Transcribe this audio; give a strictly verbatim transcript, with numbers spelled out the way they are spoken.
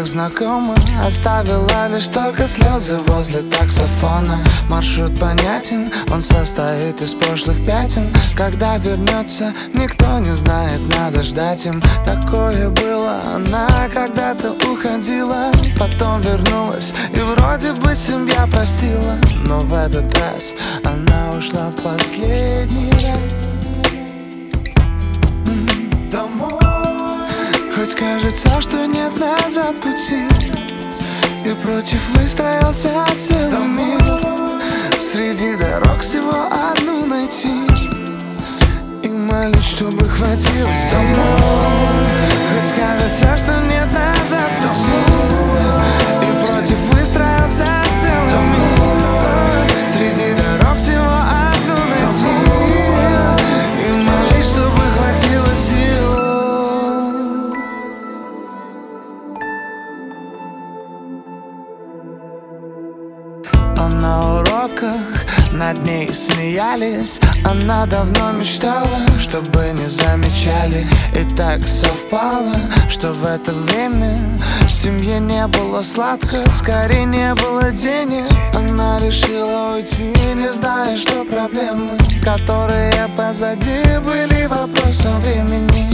так знакомо. Оставила лишь только слезы возле таксофона. Маршрут понятен, он состоит из прошлых пятен. Когда вернется, никто не знает, надо ждать им. Такое было, она когда-то уходила, потом вернулась и вроде бы семья простила. Но в этот раз она ушла в последний раз домой. Хоть кажется, что нет назад пути, и против выстроился целый мир. Среди дорог всего одну найти и молить, чтобы хватило домой. Хоть кажется, что нет назад пути, и против выстроился целый мир. Среди дорог всего одну найти и молить, чтобы хватило сил. А на уроках над ней смеялись. Она давно мечтала, чтобы не замечали. И так совпало, что в это время в семье не было сладко, скорее не было денег. Она решила уйти, не зная, что проблемы, которые позади, были вопросом времени.